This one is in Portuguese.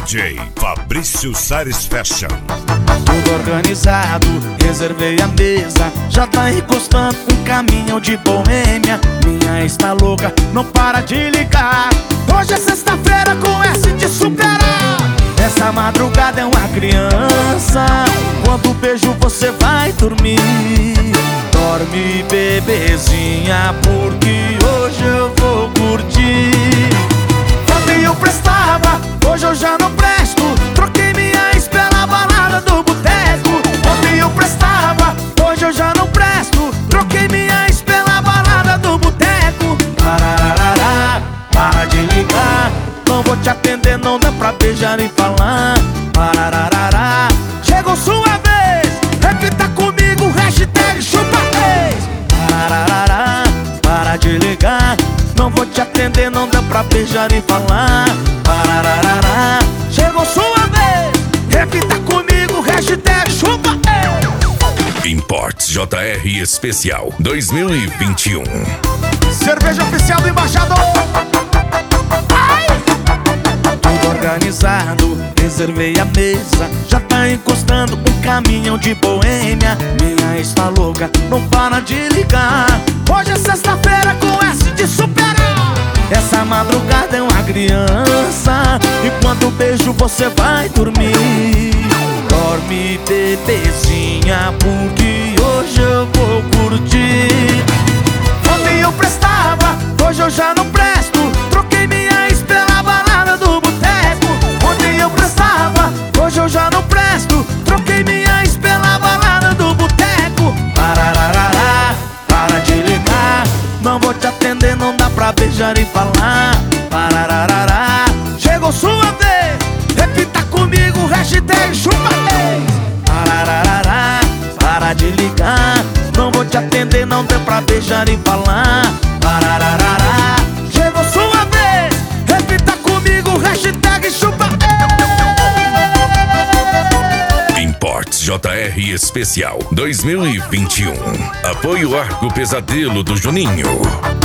DJ Fabrício Sares Fashion. Tudo organizado, reservei a mesa. Já tá encostando um caminhão de boêmia. Minha ex tá louca, não para de ligar. Hoje é sexta-feira com S de superar. Essa madrugada é uma criança. Quando beijo você vai dormir. Dorme, bebezinha, porque hoje eu vou curtir. Ontem eu prestava, hoje eu já não presto. Troquei minha ex pela balada do boteco. Ontem eu prestava, hoje eu já não presto. Troquei minha ex pela balada do boteco. Parararará, para de ligar. Não vou te atender, não dá pra beijar e falar. Parararará, chegou sua vez. Repita comigo, hashtag chupa três. Parararará, para de ligar. Não vou te atender, não dá pra beijar e falar. Parararará, chegou sua vez. Repita comigo, hashtag chupa Imports JR Especial 2021. Cerveja oficial do embaixador. Tudo organizado, reservei a mesa. Já tá encostando um caminhão de boêmia. Minha ex tá louca, não para de ligar. Hoje é sexta-feira com S de superar. Essa madrugada é uma criança. E quando beijo você vai dormir. Dorme, bebezinha, porque hoje eu vou curtir. Ontem eu prestava, hoje eu já não presto. Troquei minha ex pela balada do boteco. Ontem eu prestava, hoje eu já não presto. Troquei minha ex pela balada do boteco. Parararará, para de ligar. Não vou te atender, não dá pra beijar e falar. Parararará, chegou sua vez. Repita comigo, hashtag chupa três. Parararará, para de ligar. Não vou te atender, não dá pra beijar e falar. Parararará, chegou sua vez. Repita comigo, hashtag chupa Imports JR Especial 2021. Apoio Arco Pesadelo do Juninho.